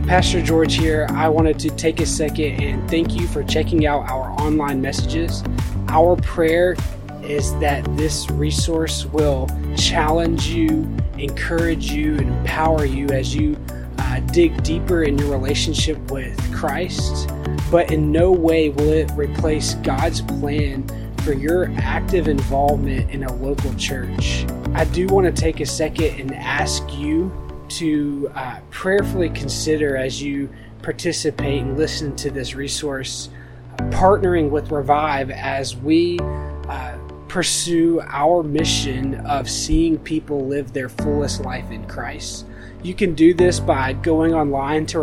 Pastor George here. I wanted to take a second and thank you for checking out our online messages. Our prayer is that this resource will challenge you, encourage you, and empower you as you dig deeper in your relationship with Christ. But in no way will it replace God's plan for your active involvement in a local church. I do want to take a second and ask you to prayerfully consider, as you participate and listen to this resource, partnering with Revive as we pursue our mission of seeing people live their fullest life in Christ. You can do this by going online to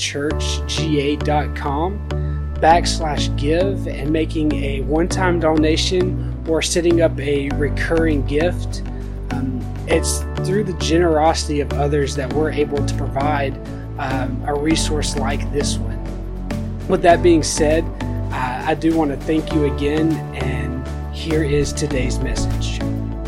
revivechurchga.com/give and making a one-time donation or setting up a recurring gift. It's through the generosity of others that we're able to provide a resource like this one. With that being said, I do want to thank you again, and here is today's message.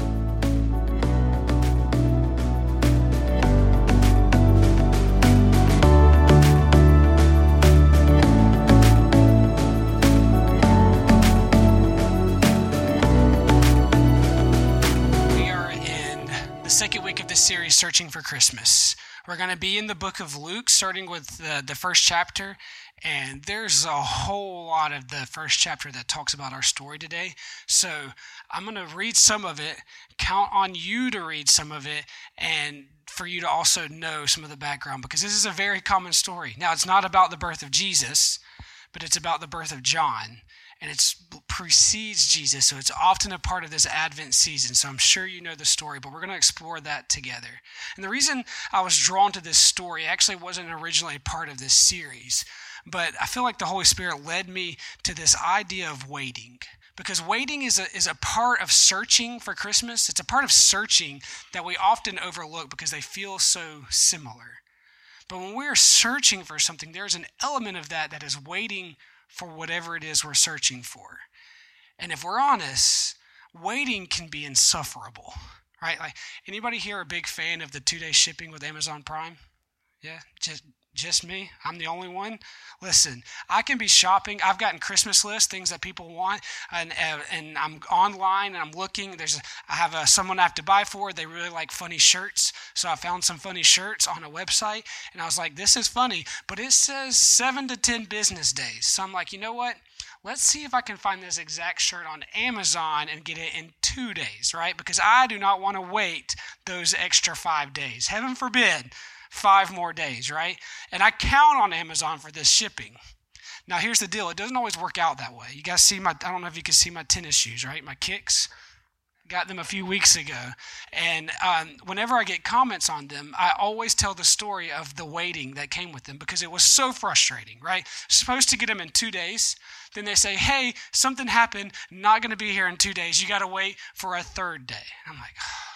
Series Searching for Christmas. We're going to be in the book of Luke, starting with the first chapter, and there's a whole lot of the first chapter that talks about our story today. So I'm going to read some of it, count on you to read some of it, and for you to also know some of the background, because this is a very common story. Now, it's not about the birth of Jesus, but it's about the birth of John. And it precedes Jesus, so it's often a part of this Advent season. So I'm sure you know the story, but we're going to explore that together. And the reason I was drawn to this story actually wasn't originally part of this series, but I feel like the Holy Spirit led me to this idea of waiting. Because waiting is a part of searching for Christmas. It's a part of searching that we often overlook because they feel so similar. But when we're searching for something, there's an element of that is waiting for whatever it is we're searching for. And if we're honest, waiting can be insufferable, right? Like, anybody here a big fan of the 2-day shipping with Amazon Prime? Yeah, just me? I'm the only one? Listen, I can be shopping. I've gotten Christmas lists, things that people want, and I'm online and I'm looking. I have someone I have to buy for. They really like funny shirts, so I found some funny shirts on a website, and I was like, this is funny, but it says 7 to 10 business days. So I'm like, you know what? Let's see if I can find this exact shirt on Amazon and get it in 2 days, right? Because I do not want to wait those extra 5 days. Heaven forbid 5 more days, right? And I count on Amazon for this shipping. Now, here's the deal. It doesn't always work out that way. You guys see I don't know if you can see my tennis shoes, right? My kicks. Got them a few weeks ago. And whenever I get comments on them, I always tell the story of the waiting that came with them because it was so frustrating, right? Supposed to get them in 2 days. Then they say, hey, something happened. Not going to be here in 2 days. You got to wait for a third day. I'm like,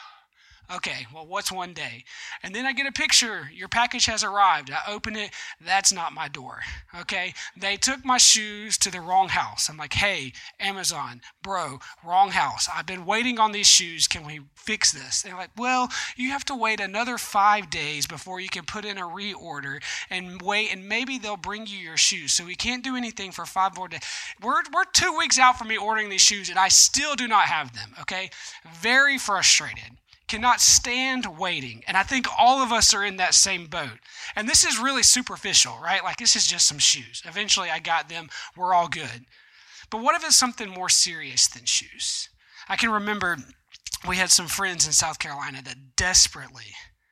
okay, well, what's 1 day? And then I get a picture. Your package has arrived. I open it. That's not my door, okay? They took my shoes to the wrong house. I'm like, hey, Amazon, bro, wrong house. I've been waiting on these shoes. Can we fix this? They're like, well, you have to wait another 5 days before you can put in a reorder and wait, and maybe they'll bring you your shoes. So we can't do anything for 5 more days. We're 2 weeks out from me ordering these shoes, and I still do not have them, okay? Very frustrated. Cannot stand waiting. And I think all of us are in that same boat. And this is really superficial, right? Like, this is just some shoes. Eventually I got them. We're all good. But what if it's something more serious than shoes? I can remember we had some friends in South Carolina that desperately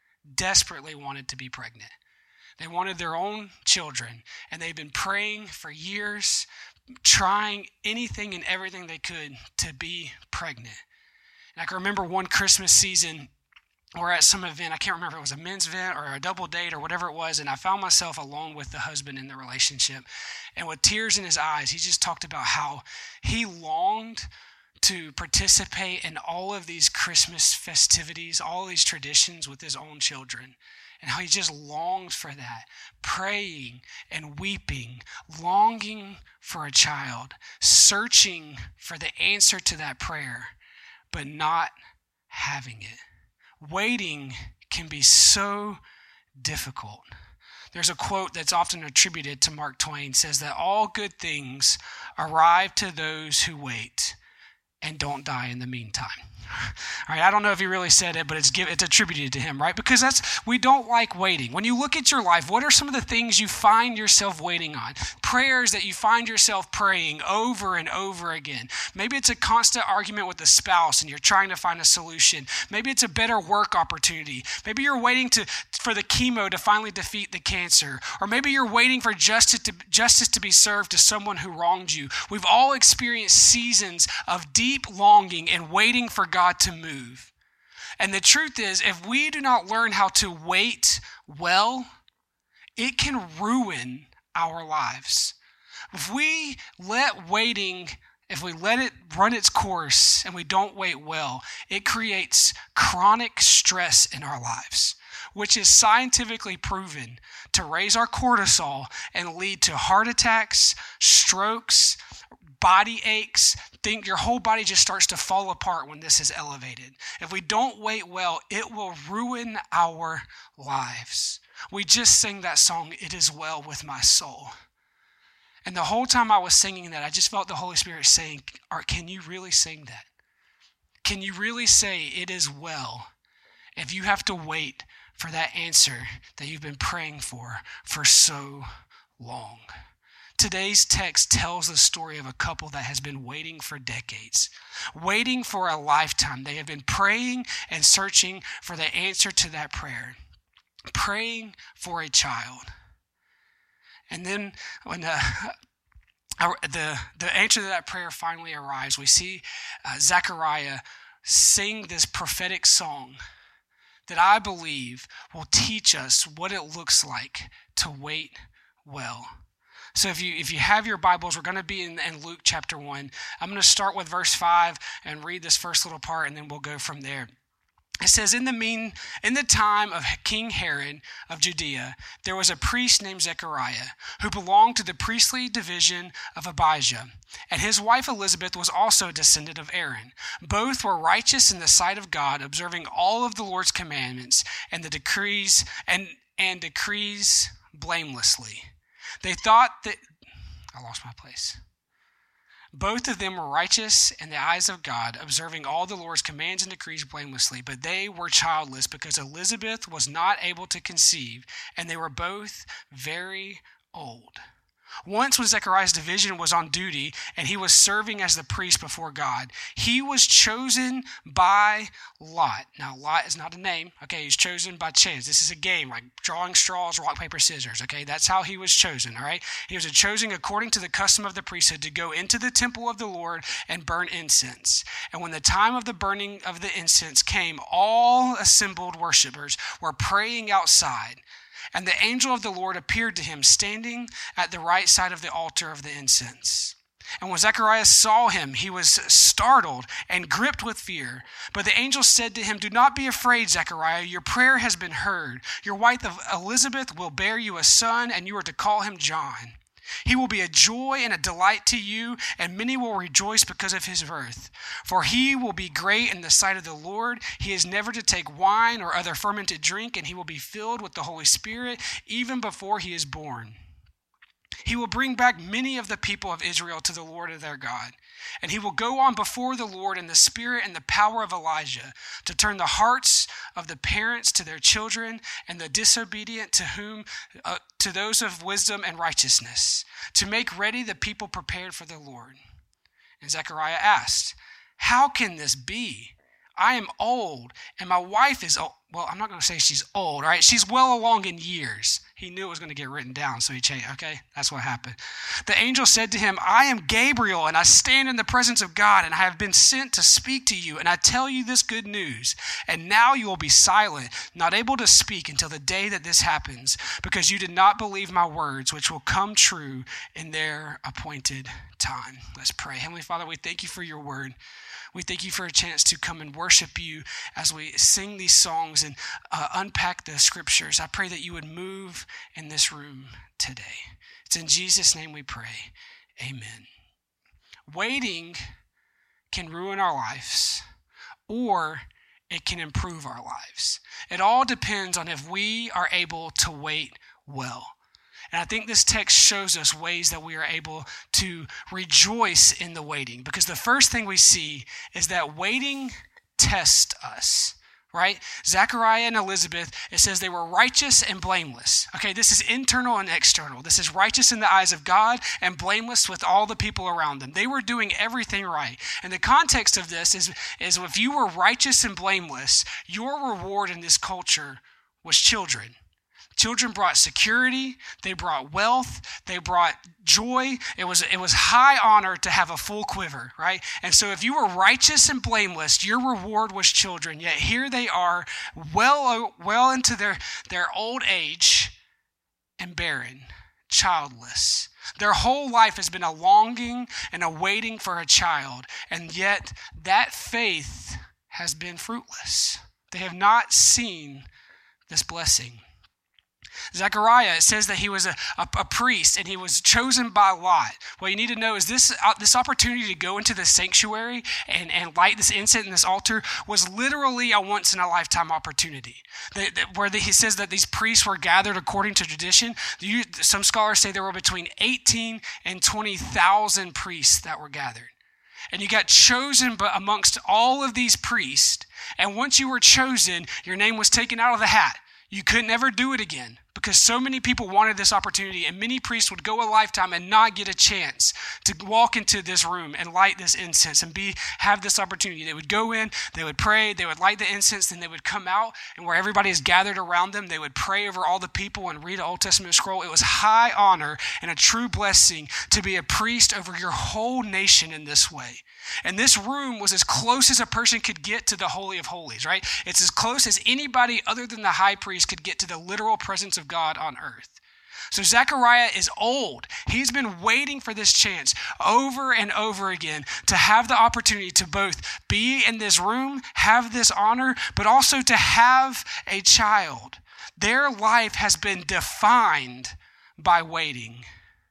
wanted to be pregnant. They wanted their own children, and they've been praying for years, trying anything and everything they could to be pregnant. And I can remember one Christmas season, we're at some event. I can't remember if it was a men's event or a double date or whatever it was. And I found myself alone with the husband in the relationship. And with tears in his eyes, he just talked about how he longed to participate in all of these Christmas festivities, all these traditions with his own children. And how he just longed for that, praying and weeping, longing for a child, searching for the answer to that prayer, but not having it. Waiting can be so difficult. There's a quote that's often attributed to Mark Twain, says that all good things arrive to those who wait and don't die in the meantime. All right, I don't know if he really said it, but it's attributed to him, right? Because we don't like waiting. When you look at your life, what are some of the things you find yourself waiting on? Prayers that you find yourself praying over and over again. Maybe it's a constant argument with a spouse and you're trying to find a solution. Maybe it's a better work opportunity. Maybe you're waiting for the chemo to finally defeat the cancer. Or maybe you're waiting for justice to be served to someone who wronged you. We've all experienced seasons of deep longing and waiting for God to move. And the truth is, if we do not learn how to wait well, it can ruin our lives. If we let it run its course and we don't wait well, it creates chronic stress in our lives, which is scientifically proven to raise our cortisol and lead to heart attacks, strokes, body aches. Your whole body just starts to fall apart when this is elevated. If we don't wait well, it will ruin our lives. We just sang that song, "It Is Well With My Soul." And the whole time I was singing that, I just felt the Holy Spirit saying, can you really sing that? Can you really say it is well if you have to wait for that answer that you've been praying for so long? Today's text tells the story of a couple that has been waiting for decades, waiting for a lifetime. They have been praying and searching for the answer to that prayer, praying for a child. And then when the answer to that prayer finally arrives, we see Zechariah sing this prophetic song that I believe will teach us what it looks like to wait well. So if you have your Bibles, we're going to be in Luke chapter 1. I'm going to start with verse 5 and read this first little part, and then we'll go from there. It says, in the time of King Herod of Judea, there was a priest named Zechariah who belonged to the priestly division of Abijah, and his wife Elizabeth was also a descendant of Aaron. Both were righteous in the sight of God, observing all of the Lord's commandments and the decrees blamelessly. They thought that I lost my place. Both of them were righteous in the eyes of God, observing all the Lord's commands and decrees blamelessly, but they were childless because Elizabeth was not able to conceive, and they were both very old. Once when Zechariah's division was on duty and he was serving as the priest before God, he was chosen by Lot. Now, Lot is not a name, okay? He's chosen by chance. This is a game, like drawing straws, rock, paper, scissors, okay? That's how he was chosen, all right? He was chosen according to the custom of the priesthood to go into the temple of the Lord and burn incense. And when the time of the burning of the incense came, all assembled worshipers were praying outside. And the angel of the Lord appeared to him, standing at the right side of the altar of the incense. And when Zechariah saw him, he was startled and gripped with fear. But the angel said to him, "Do not be afraid, Zechariah. Your prayer has been heard. Your wife Elizabeth will bear you a son, and you are to call him John. He will be a joy and a delight to you, and many will rejoice because of his birth. For he will be great in the sight of the Lord. He is never to take wine or other fermented drink, and he will be filled with the Holy Spirit even before he is born. He will bring back many of the people of Israel to the Lord their God. And he will go on before the Lord in the spirit and the power of Elijah, to turn the hearts of the parents to their children, and the disobedient to those of wisdom and righteousness, to make ready the people prepared for the Lord." And Zechariah asked, "How can this be? I am old, and my wife is old." Well, I'm not going to say she's old, all right? She's well along in years. He knew it was going to get written down, so he changed. Okay, that's what happened. The angel said to him, "I am Gabriel, and I stand in the presence of God, and I have been sent to speak to you, and I tell you this good news. And now you will be silent, not able to speak until the day that this happens, because you did not believe my words, which will come true in their appointed time." Let's pray. Heavenly Father, we thank you for your word. We thank you for a chance to come and worship you as we sing these songs and unpack the scriptures. I pray that you would move in this room today. It's in Jesus' name we pray. Amen. Waiting can ruin our lives, or it can improve our lives. It all depends on if we are able to wait well. And I think this text shows us ways that we are able to rejoice in the waiting, because the first thing we see is that waiting tests us, right? Zechariah and Elizabeth, it says they were righteous and blameless. Okay, this is internal and external. This is righteous in the eyes of God and blameless with all the people around them. They were doing everything right. And the context of this is if you were righteous and blameless, your reward in this culture was children. Children brought security, they brought wealth, they brought joy. It was high honor to have a full quiver, right? And so if you were righteous and blameless, your reward was children. Yet here they are, well into their old age and barren, childless. Their whole life has been a longing and a waiting for a child, and yet that faith has been fruitless. They have not seen this blessing. Zechariah, it says that he was a priest and he was chosen by Lot. What you need to know is this opportunity to go into the sanctuary and light this incense in this altar was literally a once-in-a-lifetime opportunity. He says that these priests were gathered according to tradition. Some scholars say there were between 18 and 20,000 priests that were gathered. And you got chosen amongst all of these priests. And once you were chosen, your name was taken out of the hat. You could never do it again because so many people wanted this opportunity, and many priests would go a lifetime and not get a chance to walk into this room and light this incense and have this opportunity. They would go in, they would pray, they would light the incense, then they would come out, and where everybody is gathered around them, they would pray over all the people and read an Old Testament scroll. It was high honor and a true blessing to be a priest over your whole nation in this way. And this room was as close as a person could get to the Holy of Holies, right? It's as close as anybody other than the high priest could get to the literal presence of God on earth. So Zechariah is old. He's been waiting for this chance over and over again to have the opportunity to both be in this room, have this honor, but also to have a child. Their life has been defined by waiting.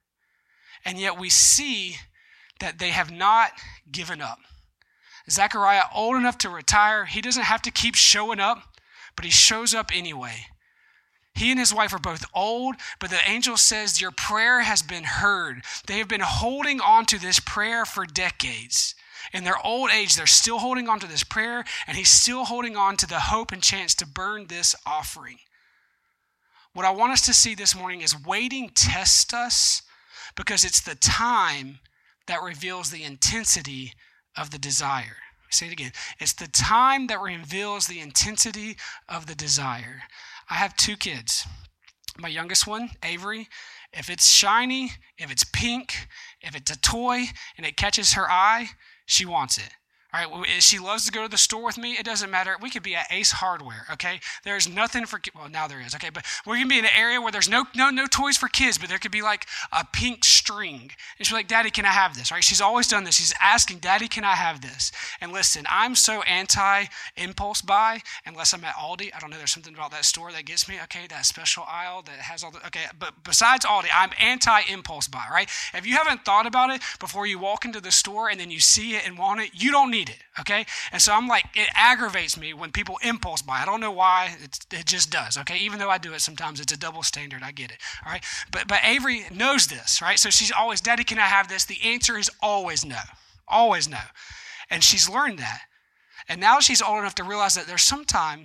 And yet we see that they have not given up. Zechariah, old enough to retire, he doesn't have to keep showing up, but he shows up anyway. He and his wife are both old, but the angel says your prayer has been heard. They have been holding on to this prayer for decades. In their old age, they're still holding on to this prayer, and he's still holding on to the hope and chance to burn this offering. What I want us to see this morning is waiting tests us because it's the time that reveals the intensity of the desire. Say it again. It's the time that reveals the intensity of the desire. I have 2 kids. My youngest one, Avery, if it's shiny, if it's pink, if it's a toy, and it catches her eye, she wants it. All right, she loves to go to the store with me. It doesn't matter. We could be at Ace Hardware, okay? There's nothing for, well, now there is, okay? But we're going to be in an area where there's no toys for kids, but there could be like a pink string. And she's like, Daddy, can I have this? All right, she's always done this. She's asking, Daddy, can I have this? And listen, I'm so anti-impulse buy unless I'm at Aldi. I don't know, there's something about that store that gets me, okay? That special aisle that has all the, okay? But besides Aldi, I'm anti-impulse buy, right? If you haven't thought about it before you walk into the store and then you see it and want it, you don't need it, okay? And so I'm like, it aggravates me when people impulse buy. I don't know why, it just does, okay? Even though I do it sometimes, it's a double standard, I get it, all right? But Avery knows this, right? So she's always, Daddy, can I have this? The answer is always no, always no. And she's learned that. And now she's old enough to realize that there's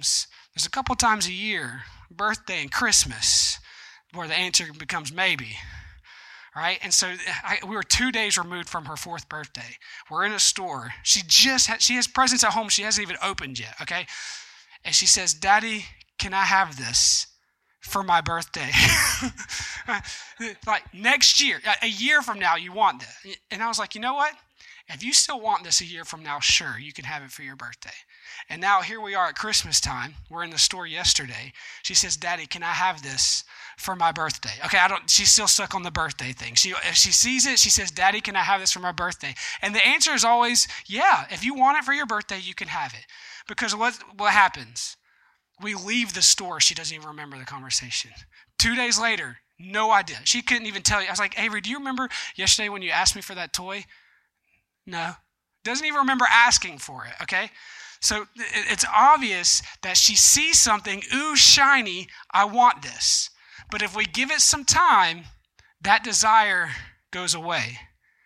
a couple times a year, birthday and Christmas, where the answer becomes maybe. Right? And so we were 2 days removed from her 4th birthday. We're in a store. She has presents at home she hasn't even opened yet, okay? And she says, Daddy, can I have this for my birthday? Like next year, a year from now, you want this. And I was like, you know what? If you still want this a year from now, sure, you can have it for your birthday. And now here we are at Christmas time. We're in the store yesterday. She says, Daddy, can I have this for my birthday? Okay, she's still stuck on the birthday thing. If she sees it, she says, Daddy, can I have this for my birthday? And the answer is always, yeah, if you want it for your birthday, you can have it. Because what happens? We leave the store. She doesn't even remember the conversation. 2 days later, no idea. She couldn't even tell you. I was like, Avery, do you remember yesterday when you asked me for that toy? No. Doesn't even remember asking for it, okay? So it's obvious that she sees something, ooh, shiny, I want this. But if we give it some time, that desire goes away.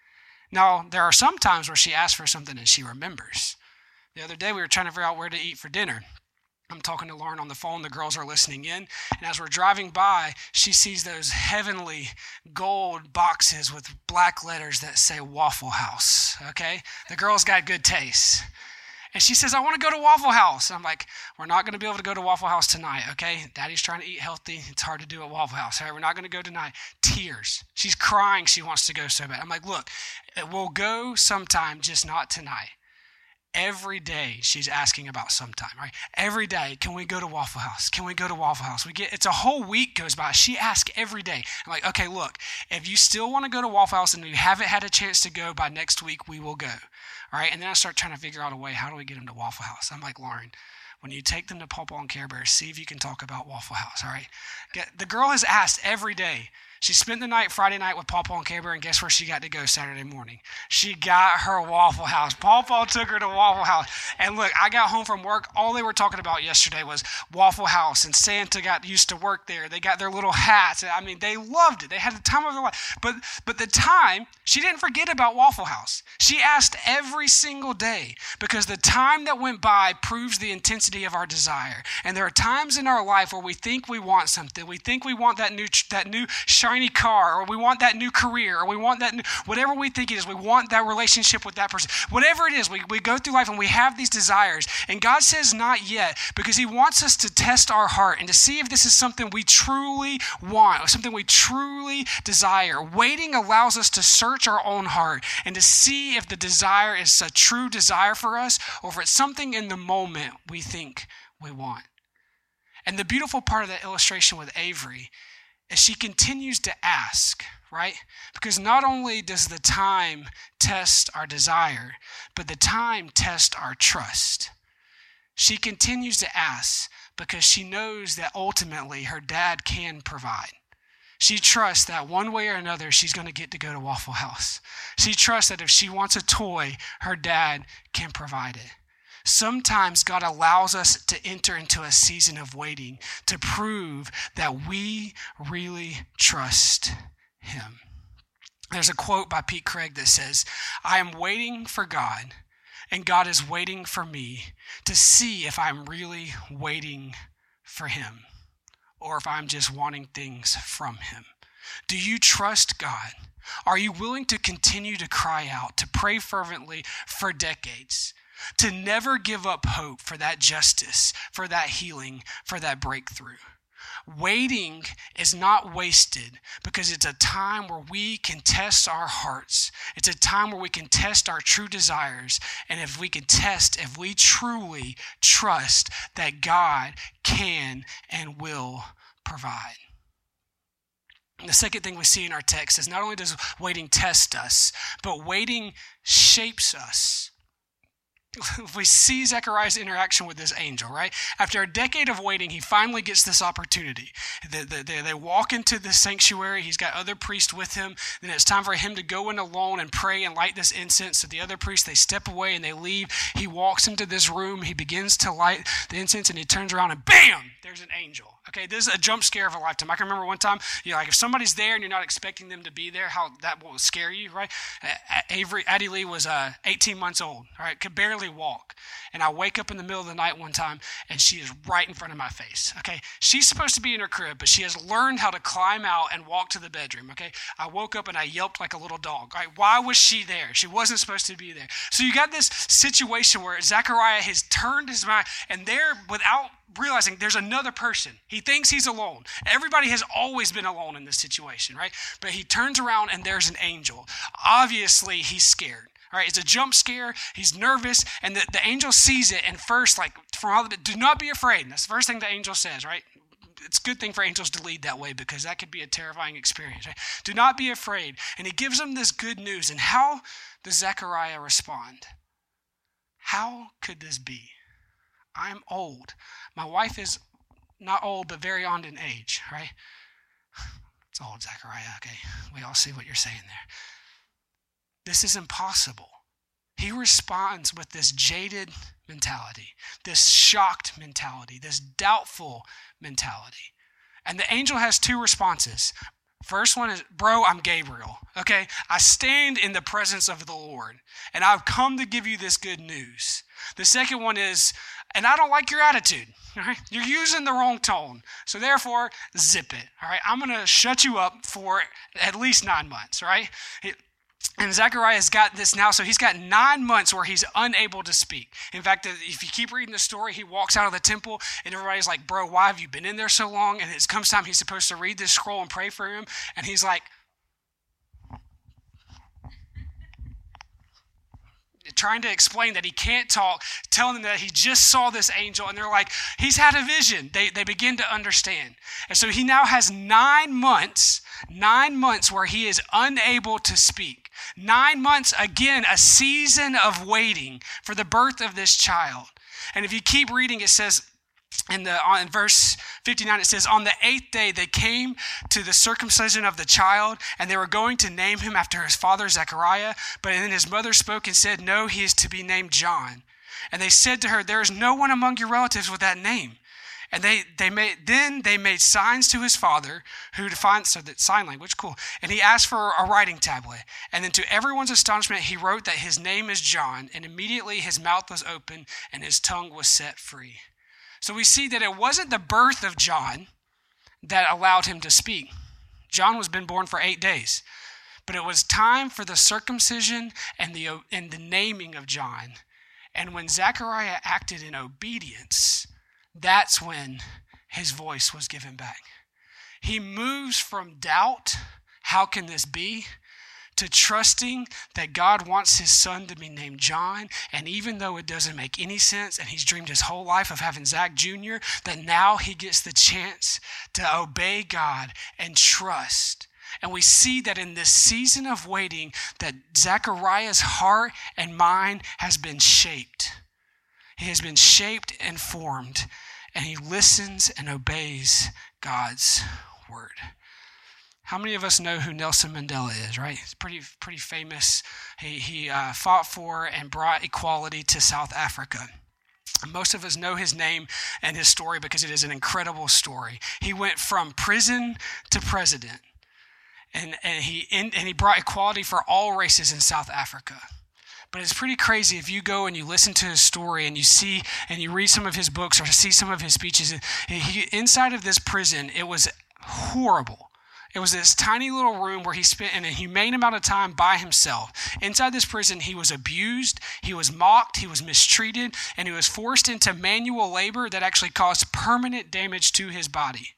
Now, there are some times where she asks for something and she remembers. The other day, we were trying to figure out where to eat for dinner. I'm talking to Lauren on the phone. The girls are listening in. And as we're driving by, she sees those heavenly gold boxes with black letters that say Waffle House, okay? The girls got good taste. And she says, I want to go to Waffle House. And I'm like, we're not going to be able to go to Waffle House tonight, okay? Daddy's trying to eat healthy. It's hard to do at Waffle House. All right, we're not going to go tonight. Tears. She's crying. She wants to go so bad. I'm like, look, we'll go sometime, just not tonight. Every day she's asking about sometime, right? Every day, can we go to Waffle House? Can we go to Waffle House? It's a whole week goes by. She asks every day. I'm like, okay, look, if you still want to go to Waffle House and you haven't had a chance to go by next week, we will go. All right. And then I start trying to figure out a way. How do we get them to Waffle House? I'm like, Lauren, when you take them to Paw Paw and Care Bear, see if you can talk about Waffle House. All right. The girl has asked every day. She spent the night Friday night with Paw Paw and Care Bear, and guess where she got to go Saturday morning? She got her Waffle House. Paw Paw took her to Waffle House. And look, I got home from work. All they were talking about yesterday was Waffle House, and Santa got used to work there. They got their little hats. I mean, they loved it. They had the time of their life. But the time, she didn't forget about Waffle House. She asked every single day because the time that went by proves the intensity of our desire. And there are times in our life where we think we want something. We think we want that new shiny car, or we want that new career, or we want that new, whatever we think it is, we want that relationship with that person. Whatever it is, we go through life and we have these desires. And God says not yet, because he wants us to test our heart and to see if this is something we truly want, or something we truly desire. Waiting allows us to search our own heart and to see if the desire is a true desire for us, or if it's something in the moment we think we want. And the beautiful part of that illustration with Avery is she continues to ask, right? Because not only does the time test our desire, but the time tests our trust. She continues to ask because she knows that ultimately her dad can provide. She trusts that one way or another she's going to get to go to Waffle House. She trusts that if she wants a toy, her dad can provide it. Sometimes God allows us to enter into a season of waiting to prove that we really trust him. There's a quote by Pete Craig that says, I am waiting for God, and God is waiting for me to see if I'm really waiting for him, or if I'm just wanting things from him. Do you trust God? Are you willing to continue to cry out, to pray fervently for decades? To never give up hope for that justice, for that healing, for that breakthrough. Waiting is not wasted because it's a time where we can test our hearts. It's a time where we can test our true desires. And if we can test, if we truly trust that God can and will provide. And the second thing we see in our text is not only does waiting test us, but waiting shapes us. We see Zechariah's interaction with this angel, right? After a decade of waiting, he finally gets this opportunity. They walk into the sanctuary. He's got other priests with him. Then it's time for him to go in alone and pray and light this incense. So the other priests, they step away and they leave. He walks into this room. He begins to light the incense and he turns around and bam, there's an angel. Okay, this is a jump scare of a lifetime. I can remember one time, like if somebody's there and you're not expecting them to be there, how that will scare you, right? Addie Lee was 18 months old, all right, could barely walk. And I wake up in the middle of the night one time and she is right in front of my face, okay? She's supposed to be in her crib, but she has learned how to climb out and walk to the bedroom, okay? I woke up and I yelped like a little dog, right? Why was she there? She wasn't supposed to be there. So you got this situation where Zechariah has turned his mind and there without realizing there's another person. He thinks he's alone. Everybody has always been alone in this situation, right? But he turns around and there's an angel. Obviously, he's scared. All right, it's a jump scare. He's nervous, and the angel sees it. And first, like from all of it, do not be afraid. And that's the first thing the angel says, right? It's a good thing for angels to lead that way because that could be a terrifying experience. Right? Do not be afraid. And he gives them this good news. And how does Zechariah respond? How could this be? I'm old. My wife is not old, but very on in age, right? It's old, Zechariah, okay? We all see what you're saying there. This is impossible. He responds with this jaded mentality, this shocked mentality, this doubtful mentality. And the angel has two responses. First one is, bro, I'm Gabriel, okay? I stand in the presence of the Lord, and I've come to give you this good news. The second one is, and I don't like your attitude, all right? You're using the wrong tone, so therefore, zip it, all right? I'm going to shut you up for at least 9 months, all right? And Zechariah's got this now, so he's got 9 months where he's unable to speak. In fact, if you keep reading the story, he walks out of the temple, and everybody's like, bro, why have you been in there so long? And it comes time he's supposed to read this scroll and pray for him, and he's like, trying to explain that he can't talk, telling them that he just saw this angel, and they're like, he's had a vision. They begin to understand. And so he now has 9 months where he is unable to speak. 9 months, again, a season of waiting for the birth of this child. And if you keep reading, it says, in verse 59, it says, on the 8th day, they came to the circumcision of the child, and they were going to name him after his father, Zechariah. But then his mother spoke and said, no, he is to be named John. And they said to her, there is no one among your relatives with that name. And they made signs to his father, who defined, so that sign language, cool. And he asked for a writing tablet. And then to everyone's astonishment, he wrote that his name is John. And immediately his mouth was open and his tongue was set free. So we see that it wasn't the birth of John that allowed him to speak. John was been born for 8 days. But it was time for the circumcision and the naming of John. And when Zechariah acted in obedience, that's when his voice was given back. He moves from doubt, how can this be, to trusting that God wants his son to be named John. And even though it doesn't make any sense, and he's dreamed his whole life of having Zach Jr., that now he gets the chance to obey God and trust. And we see that in this season of waiting, that Zechariah's heart and mind has been shaped. He has been shaped and formed, and he listens and obeys God's word. How many of us know who Nelson Mandela is, right? He's pretty famous. He fought for and brought equality to South Africa. Most of us know his name and his story because it is an incredible story. He went from prison to president, and he brought equality for all races in South Africa. But it's pretty crazy if you go and you listen to his story and you see and you read some of his books or see some of his speeches. Inside of this prison, it was horrible. It was this tiny little room where he spent an inhumane amount of time by himself. Inside this prison, he was abused, he was mocked, he was mistreated, and he was forced into manual labor that actually caused permanent damage to his body.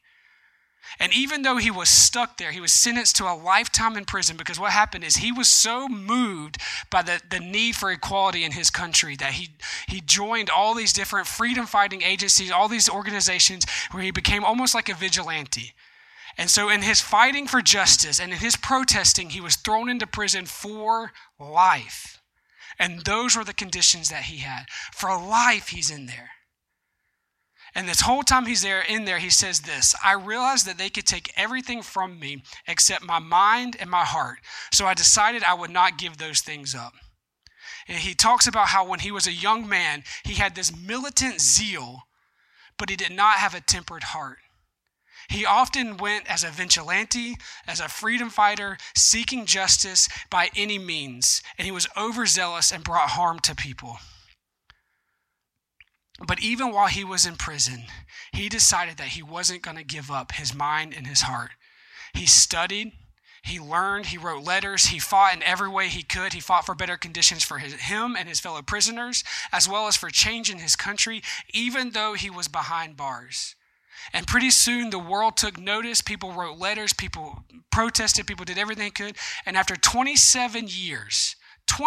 And even though he was stuck there, he was sentenced to a lifetime in prison because what happened is he was so moved by the need for equality in his country that he joined all these different freedom-fighting agencies, all these organizations where he became almost like a vigilante. And so in his fighting for justice and in his protesting, he was thrown into prison for life. And those were the conditions that he had. For life, he's in there. And this whole time he's in there, he says this, I realized that they could take everything from me except my mind and my heart. So I decided I would not give those things up. And he talks about how when he was a young man, he had this militant zeal, but he did not have a tempered heart. He often went as a vigilante, as a freedom fighter, seeking justice by any means, and he was overzealous and brought harm to people. But even while he was in prison, he decided that he wasn't going to give up his mind and his heart. He studied, he learned, he wrote letters, he fought in every way he could. He fought for better conditions for him and his fellow prisoners, as well as for change in his country, even though he was behind bars. And pretty soon the world took notice. People wrote letters, people protested, people did everything they could. And after 27 years,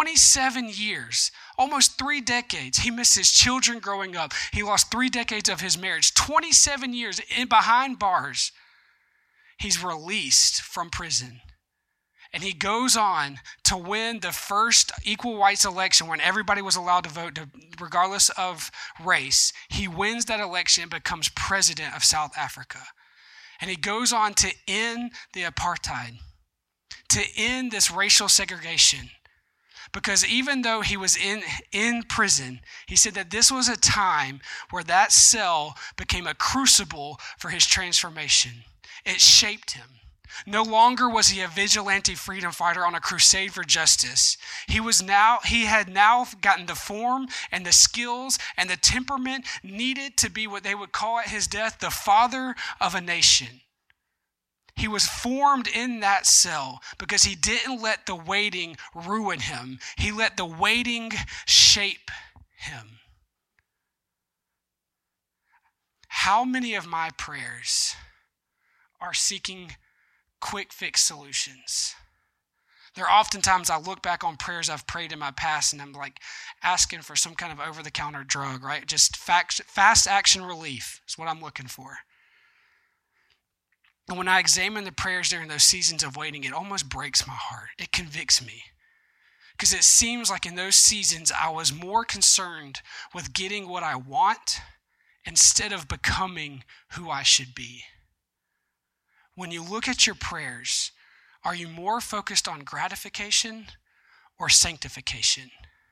almost 3 decades, he missed his children growing up. He lost 3 decades of his marriage. 27 years behind bars, he's released from prison. And he goes on to win the first equal rights election when everybody was allowed to vote regardless of race. He wins that election and becomes president of South Africa. And he goes on to end the apartheid, to end this racial segregation. because even though he was in prison, he said that this was a time where that cell became a crucible for his transformation. It shaped him. No longer was he a vigilante freedom fighter on a crusade for justice. He had now gotten the form and the skills and the temperament needed to be what they would call at his death, the father of a nation. He was formed in that cell because he didn't let the waiting ruin him. He let the waiting shape him. How many of my prayers are seeking quick fix solutions? There are oftentimes I look back on prayers I've prayed in my past and I'm like asking for some kind of over-the-counter drug, right? Just fast action relief is what I'm looking for. And when I examine the prayers during those seasons of waiting, it almost breaks my heart. It convicts me. Because it seems like in those seasons, I was more concerned with getting what I want instead of becoming who I should be. When you look at your prayers, are you more focused on gratification or sanctification?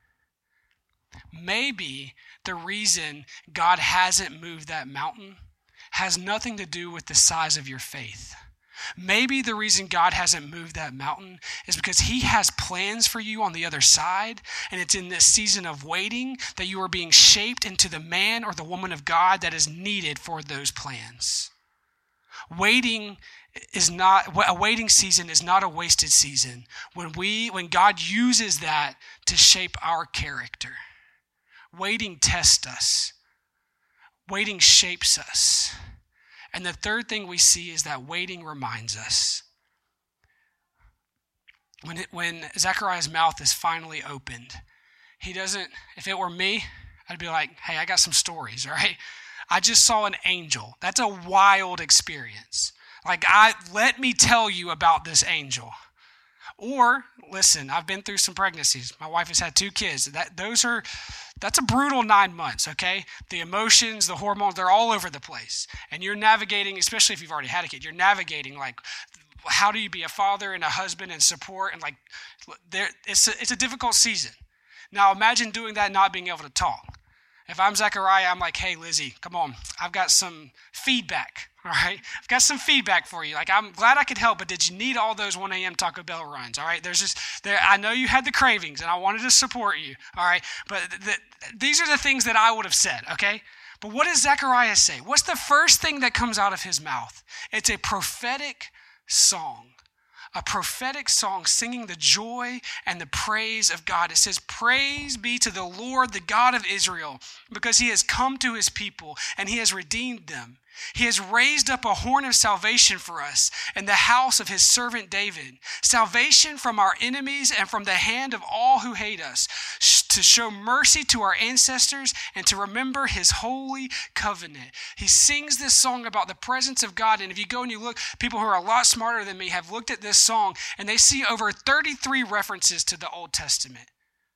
Maybe the reason God hasn't moved that mountain has nothing to do with the size of your faith. Maybe the reason God hasn't moved that mountain is because he has plans for you on the other side, and it's in this season of waiting that you are being shaped into the man or the woman of God that is needed for those plans. A waiting season is not a wasted season when God uses that to shape our character. Waiting tests us. Waiting shapes us. And the third thing we see is that waiting reminds us. When Zechariah's mouth is finally opened, he doesn't, if it were me, I'd be like, hey, I got some stories, all right? I just saw an angel. That's a wild experience. Let me tell you about this angel. Or, listen, I've been through some pregnancies. My wife has had 2 kids. That's a brutal 9 months, okay? The emotions, the hormones, they're all over the place. And you're navigating, especially if you've already had a kid, you're navigating, how do you be a father and a husband and support? And, it's a difficult season. Now, imagine doing that and not being able to talk. If I'm Zechariah, I'm like, hey, Lizzie, come on. I've got some feedback, all right? I've got some feedback for you. I'm glad I could help, but did you need all those 1 a.m. Taco Bell runs, all right? I know you had the cravings, and I wanted to support you, all right? But these are the things that I would have said, okay? But what does Zechariah say? What's the first thing that comes out of his mouth? It's a prophetic song. A prophetic song singing the joy and the praise of God. It says, praise be to the Lord, the God of Israel, because he has come to his people and he has redeemed them. He has raised up a horn of salvation for us in the house of his servant David. Salvation from our enemies and from the hand of all who hate us, to show mercy to our ancestors and to remember his holy covenant. He sings this song about the presence of God. And if you go and you look, people who are a lot smarter than me have looked at this song and they see over 33 references to the Old Testament.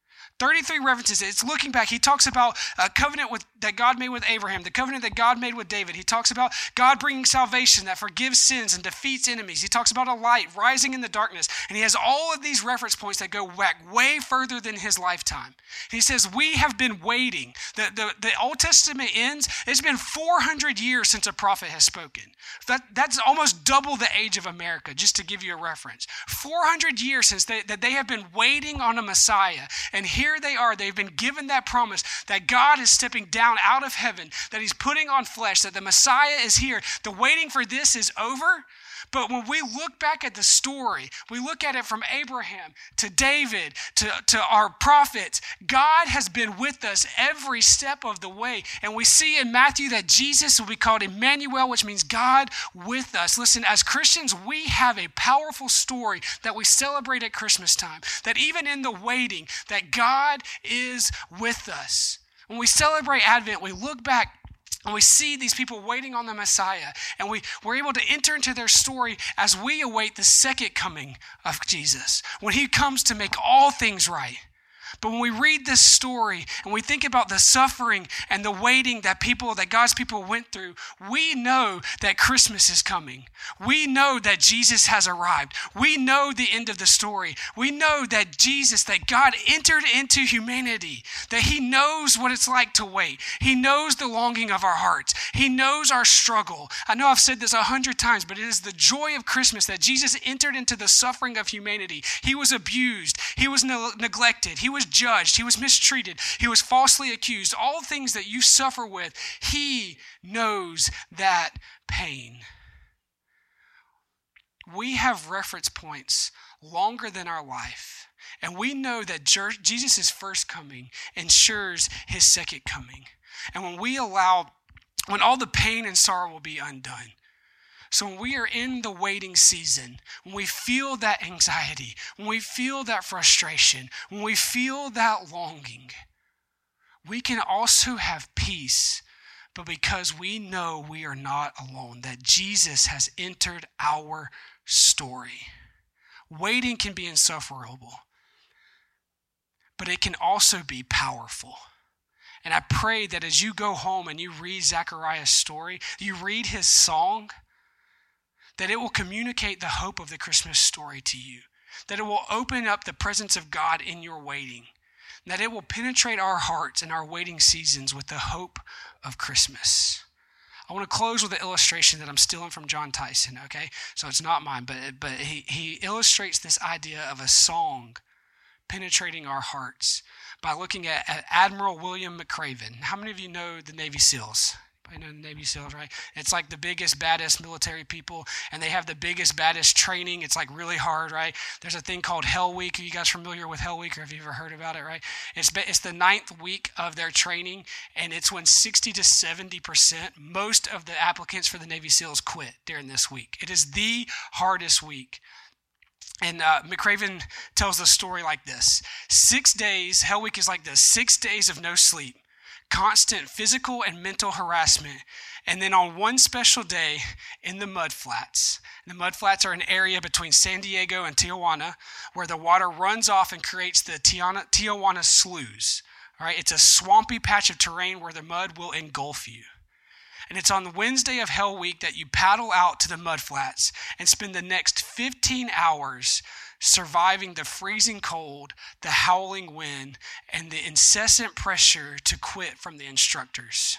33 references. It's looking back. He talks about a covenant that God made with Abraham, the covenant that God made with David. He talks about God bringing salvation that forgives sins and defeats enemies. He talks about a light rising in the darkness. And he has all of these reference points that go back way further than his lifetime. And he says, we have been waiting. The Old Testament ends. It's been 400 years since a prophet has spoken. That's almost double the age of America, just to give you a reference. 400 years since they have been waiting on a Messiah. And here they are. They've been given that promise that God is stepping down out of heaven, that he's putting on flesh, that the Messiah is here. The waiting for this is over. But when we look back at the story, we look at it from Abraham to David to our prophets. God has been with us every step of the way. And we see in Matthew that Jesus will be called Emmanuel, which means God with us. Listen, as Christians, we have a powerful story that we celebrate at Christmas time, that even in the waiting, that God is with us. When we celebrate Advent, we look back and we see these people waiting on the Messiah, and we're able to enter into their story as we await the second coming of Jesus, when he comes to make all things right. But when we read this story and we think about the suffering and the waiting that God's people went through, we know that Christmas is coming. We know that Jesus has arrived. We know the end of the story. We know that God entered into humanity, that he knows what it's like to wait. He knows the longing of our hearts. He knows our struggle. I know I've said this 100 times, but it is the joy of Christmas that Jesus entered into the suffering of humanity. He was abused. He was neglected. He was judged. He was mistreated. He was falsely accused. All things that you suffer with, he knows that pain. We have reference points longer than our life. And we know that Jesus' first coming ensures his second coming. And when all the pain and sorrow will be undone. So when we are in the waiting season, when we feel that anxiety, when we feel that frustration, when we feel that longing, we can also have peace, but because we know we are not alone, that Jesus has entered our story. Waiting can be insufferable, but it can also be powerful. And I pray that as you go home and you read Zechariah's story, you read his song, that it will communicate the hope of the Christmas story to you, that it will open up the presence of God in your waiting, that it will penetrate our hearts and our waiting seasons with the hope of Christmas. I want to close with an illustration that I'm stealing from John Tyson, okay? So it's not mine, but he illustrates this idea of a song penetrating our hearts by looking at Admiral William McRaven. How many of you know the Navy SEALs? I know the Navy SEALs, right? It's like the biggest, baddest military people, and they have the biggest, baddest training. It's like really hard, right? There's a thing called Hell Week. Are you guys familiar with Hell Week, or have you ever heard about it, right? It's the 9th week of their training, and it's when 60 to 70%, most of the applicants for the Navy SEALs quit during this week. It is the hardest week. And McRaven tells the story like this. 6 days, Hell Week is like this, 6 days of no sleep, constant physical and mental harassment. And then on one special day in the mud flats. The mud flats are an area between San Diego and Tijuana where the water runs off and creates the Tijuana Sloughs. All right, it's a swampy patch of terrain where the mud will engulf you. And it's on the Wednesday of Hell Week that you paddle out to the mud flats and spend the next 15 hours surviving the freezing cold, the howling wind, and the incessant pressure to quit from the instructors.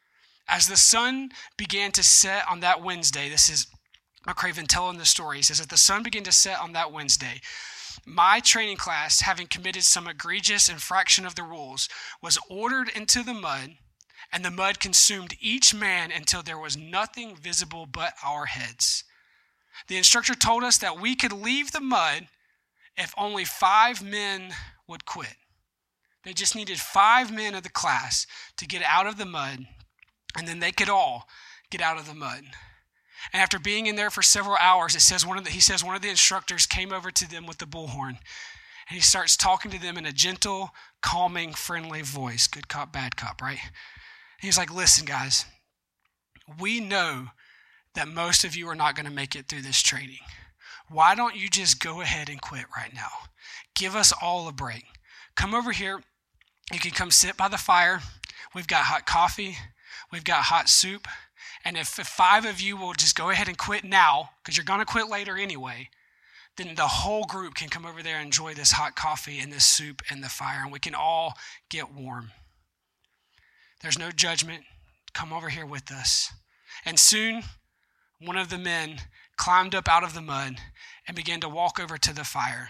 As the sun began to set on that Wednesday, this is McRaven telling the story, he says, as the sun began to set on that Wednesday, my training class, having committed some egregious infraction of the rules, was ordered into the mud, and the mud consumed each man until there was nothing visible but our heads. The instructor told us that we could leave the mud if only 5 men would quit. They just needed 5 men of the class to get out of the mud, and then they could all get out of the mud. And after being in there for several hours, he says one of the instructors came over to them with the bullhorn, and he starts talking to them in a gentle, calming, friendly voice. Good cop, bad cop, right? He's like, listen, guys, we know that most of you are not going to make it through this training. Why don't you just go ahead and quit right now? Give us all a break. Come over here. You can come sit by the fire. We've got hot coffee. We've got hot soup. And if 5 of you will just go ahead and quit now, because you're going to quit later anyway, then the whole group can come over there and enjoy this hot coffee and this soup and the fire, and we can all get warm. There's no judgment. Come over here with us. And soon, one of the men climbed up out of the mud and began to walk over to the fire.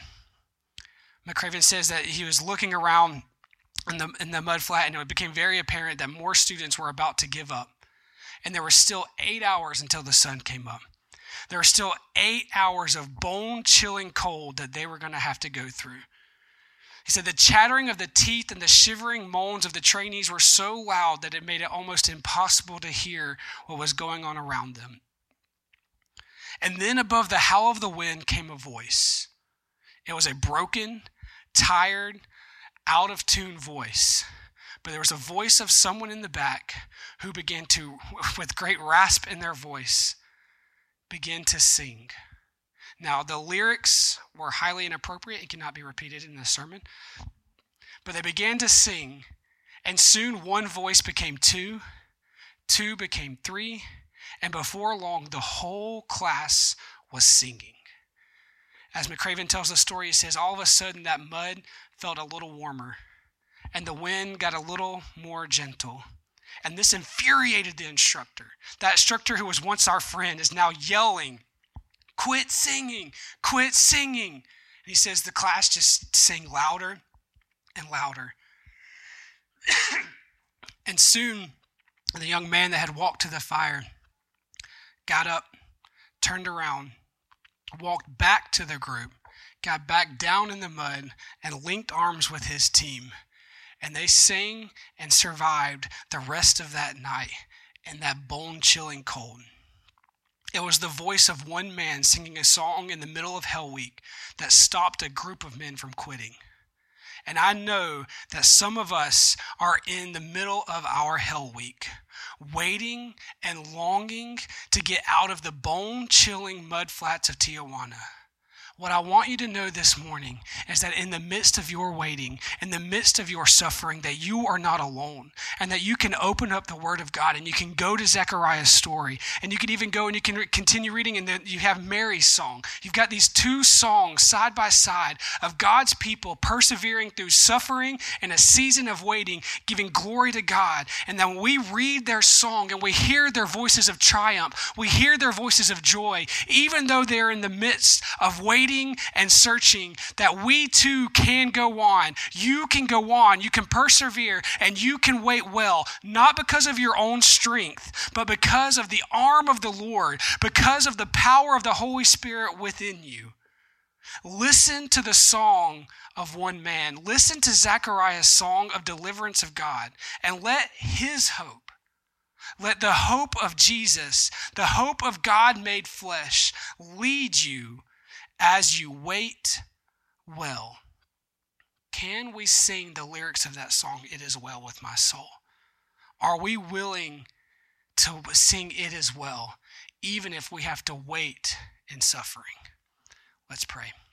McRaven says that he was looking around in the mud flat, and it became very apparent that more students were about to give up. And there were still 8 hours until the sun came up. There were still 8 hours of bone-chilling cold that they were going to have to go through. He said the chattering of the teeth and the shivering moans of the trainees were so loud that it made it almost impossible to hear what was going on around them. And then above the howl of the wind came a voice. It was a broken, tired, out-of-tune voice. But there was a voice of someone in the back who began to, with great rasp in their voice, begin to sing. Now, the lyrics were highly inappropriate and cannot be repeated in the sermon. But they began to sing, and soon one voice became two, two became three, and before long the whole class was singing. As McCraven tells the story, he says, all of a sudden that mud felt a little warmer, and the wind got a little more gentle. And this infuriated the instructor. That instructor who was once our friend is now yelling, quit singing, quit singing. And he says the class just sang louder and louder. And soon the young man that had walked to the fire got up, turned around, walked back to the group, got back down in the mud, and linked arms with his team. And they sang and survived the rest of that night in that bone-chilling cold. It was the voice of one man singing a song in the middle of Hell Week that stopped a group of men from quitting. And I know that some of us are in the middle of our Hell Week, waiting and longing to get out of the bone-chilling mud flats of Tijuana. What I want you to know this morning is that in the midst of your waiting, in the midst of your suffering, that you are not alone, and that you can open up the Word of God and you can go to Zechariah's story, and you can even go and you can continue reading, and then you have Mary's song. You've got these two songs side by side of God's people persevering through suffering in a season of waiting, giving glory to God. And then when we read their song and we hear their voices of triumph, we hear their voices of joy, even though they're in the midst of waiting and searching, that we too can go on. You can go on. You can persevere and you can wait well, not because of your own strength, but because of the arm of the Lord, because of the power of the Holy Spirit within you. Listen to the song of one man. Listen to Zechariah's song of deliverance of God, and let his hope, let the hope of Jesus, the hope of God made flesh, lead you as you wait well. Can we sing the lyrics of that song, It Is Well With My Soul? Are we willing to sing It Is Well, even if we have to wait in suffering? Let's pray.